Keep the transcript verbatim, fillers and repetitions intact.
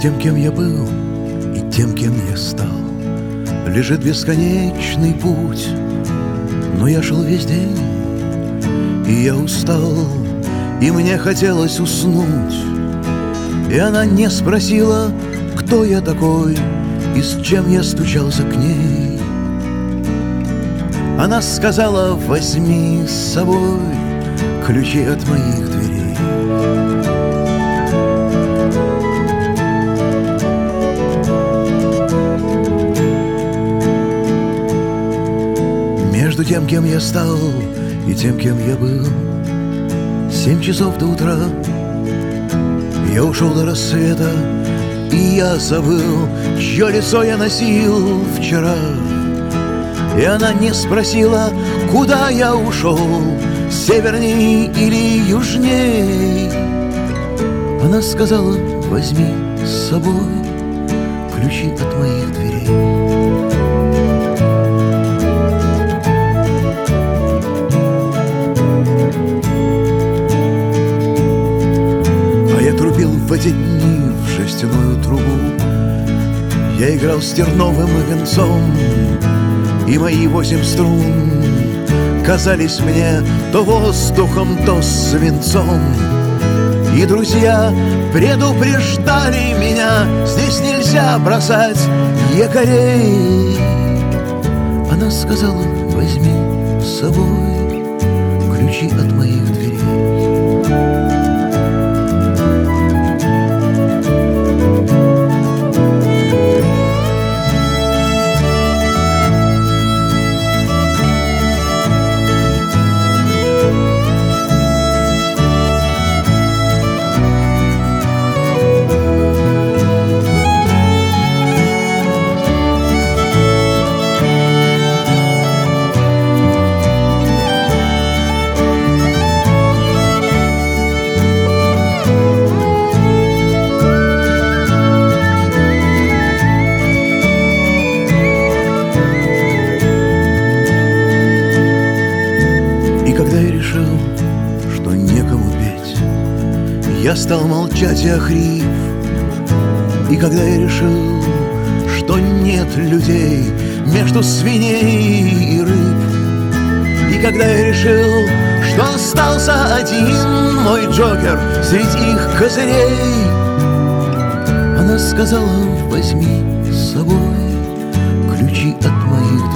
тем, кем я был, и тем, кем я стал, лежит бесконечный путь. Но я шел весь день, и я устал, и мне хотелось уснуть. И она не спросила, кто я такой и с чем я стучался к ней. Она сказала: возьми с собой ключи от моих дверей. Между тем, кем я стал, и тем, кем я был, семь часов до утра. Я ушел до рассвета, и я забыл, чье лицо я носил вчера. И она не спросила, куда я ушел, северней или южней. Она сказала: возьми с собой ключи от моих дверей. В эти дни в жестяную трубу я играл с терновым венцом, и мои восемь струн казались мне то воздухом, то свинцом. И друзья предупреждали меня: здесь нельзя бросать якорей. Она сказала: возьми с собой ключи от моих дверей. Я стал молчать и охрип. И когда я решил, что нет людей между свиней и рыб, и когда я решил, что остался один мой джокер среди их козырей, она сказала: возьми с собой ключи от моих